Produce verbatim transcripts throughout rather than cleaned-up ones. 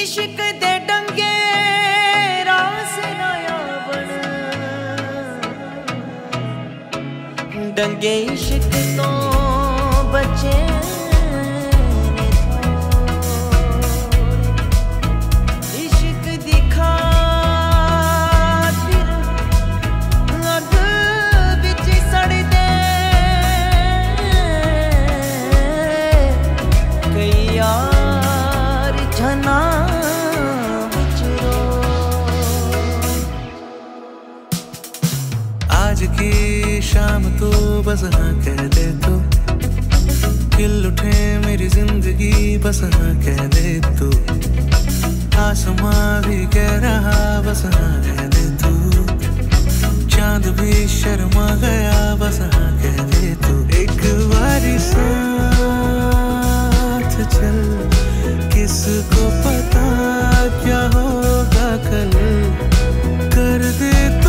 इश्क दे डंगे रास लाया बन डंगे इश्क तो बचे इश्क दिखा फिर अग बिच सड़ दे कई यार जना आज की शाम तो बस हाँ कह दे तू खिल उठे मेरी जिंदगी बस हाँ कह दे तू आसमां भी कह रहा बस हाँ कह दे तू चांद भी शर्मा गया बस हाँ कह दे तू एक बारी साथ चल किसको पता क्या होगा कल कर दे तू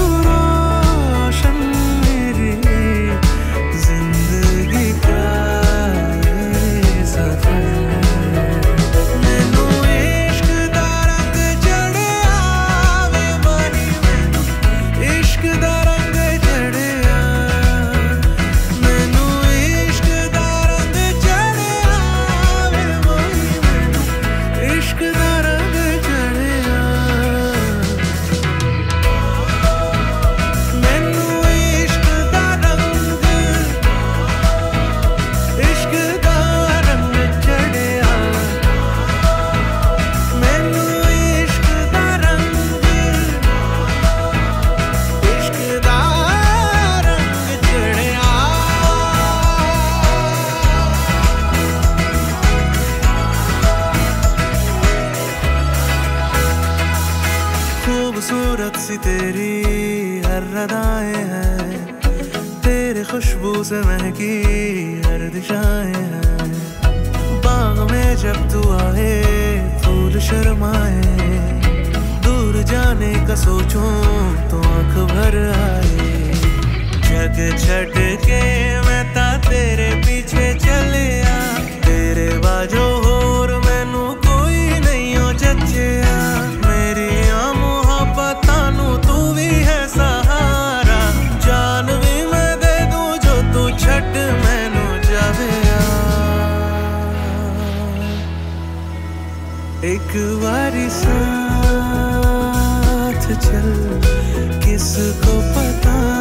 खूबसूरत सी तेरी हर अदाएं हैं तेरे खुशबू से महकी हर दिशाएं हैं बाग में जब तू आए फूल शर्माए दूर जाने का सोचूं तो आंख भर आए जग छट के मैं ता तेरे पीछे चले आ तेरे बाजो होर मैनू कोई नहीं हो जच्चिया मेरी एक बारी साथ चल किसको पता